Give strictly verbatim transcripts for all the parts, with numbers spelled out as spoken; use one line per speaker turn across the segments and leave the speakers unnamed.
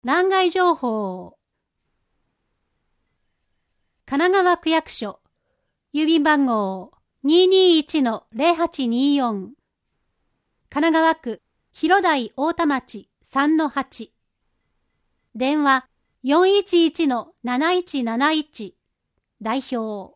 欄外情報。神奈川区役所、郵便番号 にーにーいちのゼロはちにーよん。神奈川区広台太田町 さんのはち。電話 よんいちいちのなないちなないち。代表。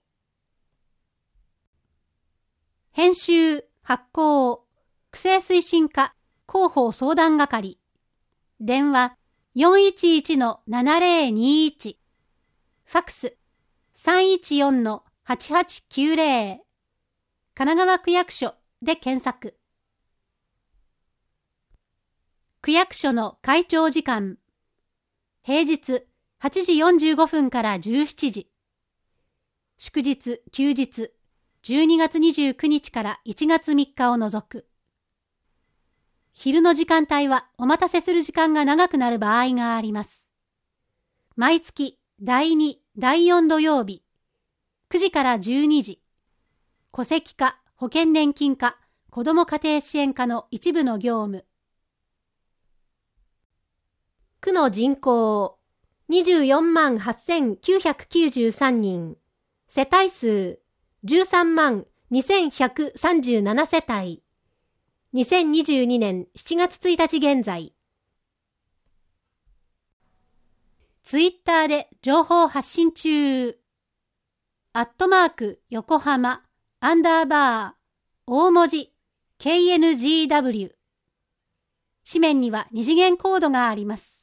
編集、発行、区政推進課広報相談係。電話 よんいちいちのななゼロにいち。ファックス さんいちよんのはちはちきゅうゼロ。神奈川区役所で検索。区役所の開庁時間。平日はちじよんじゅうごふんからじゅうしちじ。祝日、休日、じゅうにがつにじゅうくにちからいちがつみっかを除く。昼の時間帯はお待たせする時間が長くなる場合があります。毎月だいに、だいよん土曜日、くじからじゅうにじ、戸籍課、保険年金課、子ども家庭支援課の一部の業務。区の人口にじゅうよんまんはっせんきゅうひゃくきゅうじゅうさんにん、世帯数じゅうさんまんにせんひゃくさんじゅうなな世帯。にせんにじゅうにねんしちがつついたち現在。ツイッターで情報発信中。アットマーク横浜アンダーバー大文字 ケーエヌジーダブリュー。紙面には二次元コードがあります。